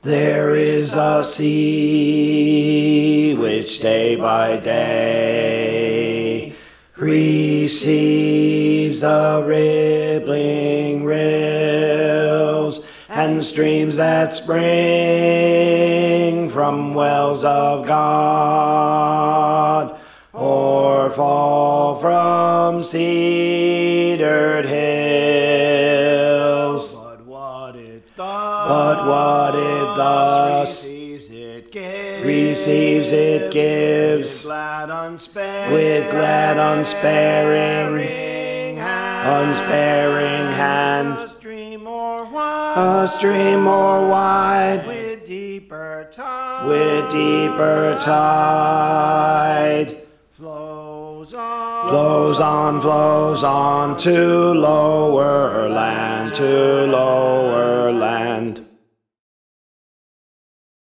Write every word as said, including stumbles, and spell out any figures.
There is a sea which day by day receives the rippling rills and streams that spring from wells of God, or fall from cedared hills. But what it thus, but what it thus receives, it gives, receives it gives, with glad unsparing, with glad unsparing, hand, unsparing hand, a stream more wide, a stream more wide, with deeper tide, with deeper tide, flows on, flows on, flows on to lower land, to